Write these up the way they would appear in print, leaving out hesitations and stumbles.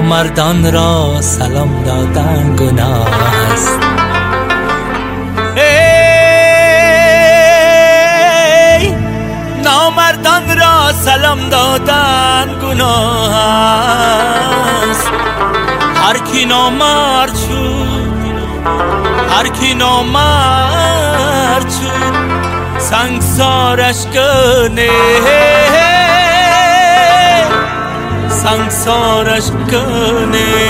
نامردان را سلام دادن گناه است. نامردان را سلام دادن گناه است. هر کی نامرد شد، هر کی نامرد شد سنگسارش کنه، سنگسارش کنه.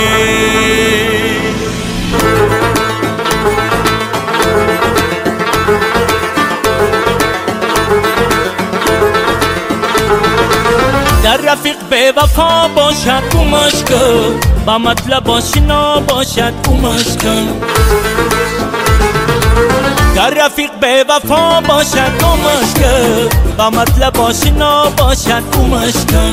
در رفیق به وفا باشد گمش کن، با مطلب آشنا باشد گمش کن. در رفیق به وفا باشد گمش کن، با مطلب آشنا باشد گمش کن.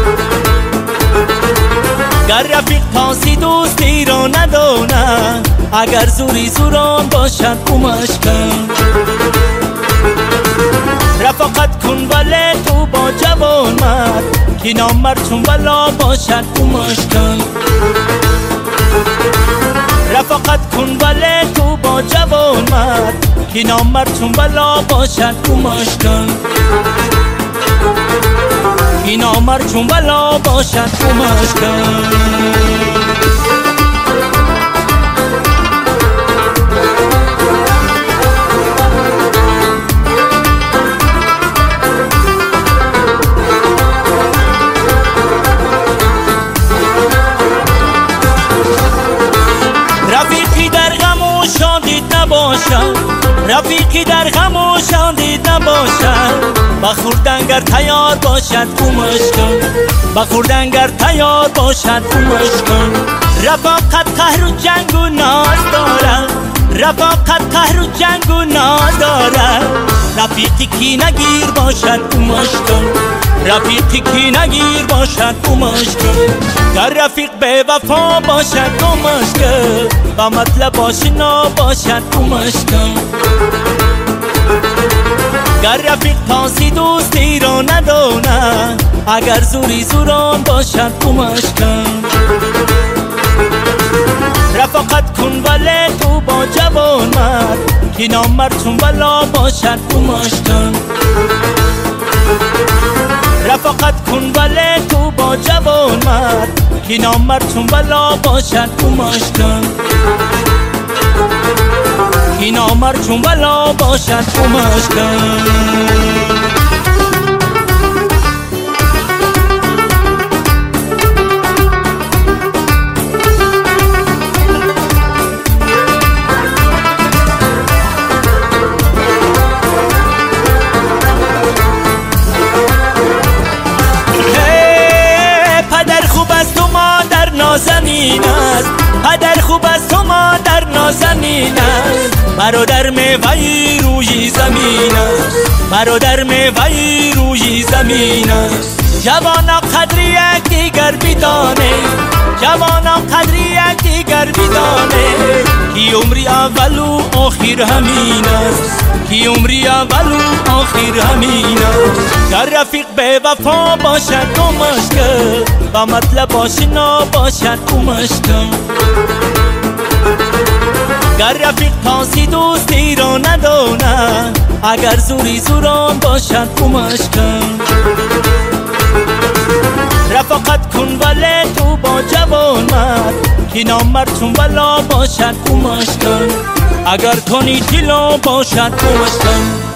گر رفیق پاسی دوستی را نداند، اگر زوری زوران باشد گمش کن. رفاقت کن ولی تو با جوان مرد، که نامرد چون بلا باشد گمش کن. رفاقت کن ولی تو با جوان مرد، که نامرد چون بلا باشد گمش کن. که نامرد چون بلا باشد گمش کن. رفیقی در غم و شادیت نباشد، رفیقی در غم و شادیت نباشد. بخوردن گر تیار باشد گمش کن، بخوردن گر تیار باشد گمش کن. رفاقت قهر و جنگ و ناز دارد، رفاقت قهر و جنگ و ناز دارد. رفیقی کی نگیر باشد گمش کن، رفیقی کی نگیر باشد گمش کن. گر رفیق به وفا باشد گمش کن، با مطلب آشنا باشد گمش کن. گر رفیق پاسی دوستی را نداند، اگر زوری زوران باشد گمش کن. رفاقت کن ولی تو با جوان مرد، که نامرد چون بلا باشد گمش کن. رفاقت کن ولی تو با جوان مرد، که نامرد چون بلا باشد گمش کن. که نامرد چون بلا باشد گمش کن. نازنین است، پدر خوب است و مادر نازنین است. برادر میوه‌ای روی زمین است، برادر میوه‌ای روی زمین است. جوانا قدری یک دیگر بدانه، جوانا قدری یک دیگر بدانه. کی عمری اول و آخر همین است، کی عمری اول و آخر همین است. گر رفیق به وفا باشد گمش کن، با مطلب آشنا باشد گمش کن. گر رفیق پاسی دوستی را نداند، اگر زوری زوران باشد گمش کن. رفاقت کن ولی تو با جوان مرد، که نامرد چون بلا باشد گمش کن. اگر کنی دلا باشد گمش کن.